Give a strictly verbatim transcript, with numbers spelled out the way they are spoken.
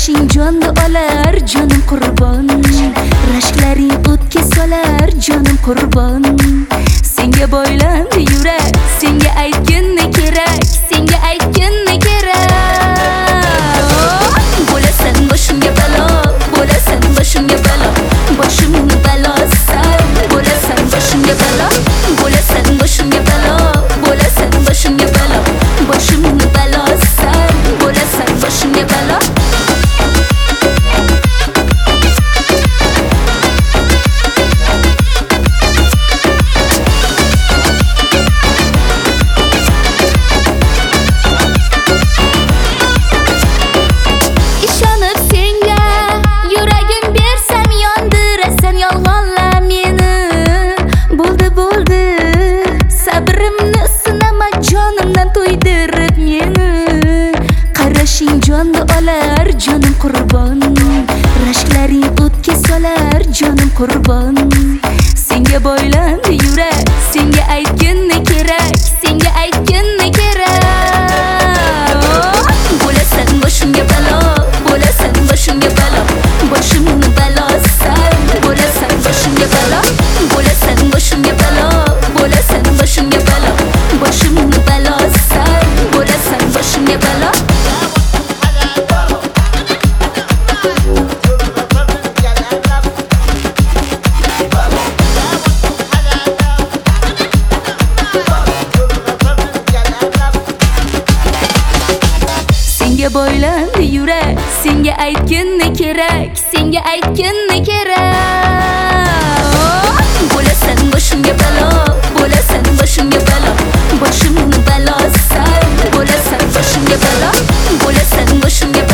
Qarashing jonni olar jonim qurbon, rashklaring o'tga solar jonim qurbon. Senga boylandi yurak, senga aytgin ne kerak, senga aytgin ne kerak. Bo'lasan boshimga balo, bo'lasan boshimga balo, boshimni balosan. Bo'lasan boshimga balo, bo'lasan boshimga balo, bo'lasan boshimga balo, boshimni balosan. Bo'lasan boshimga balo. Qarashing jonni olar jonim qurbon, rashklaring o'tga solar jonim qurbon. Senga boylandi yurak, senga aytgin ne kerak, senga aytgin ne kerak. Bo'lasan boshimga balo, bo'lasan boshimga balo, boshimni balosan. Bo'lasan boshimga balo, bo'lasan boshimga balo, bo'lasan boshimga balo, boshimni balosan. Bo'lasan boshimga balo. Senga boylandi yurak, senga aytgin ne kerak, senga aytgin ne kerak. Bo'lasan boshimga balo, bo'lasan boshimga balo, boshimni balosan. Bo'lasan boshimga balo, bo'lasan boshimga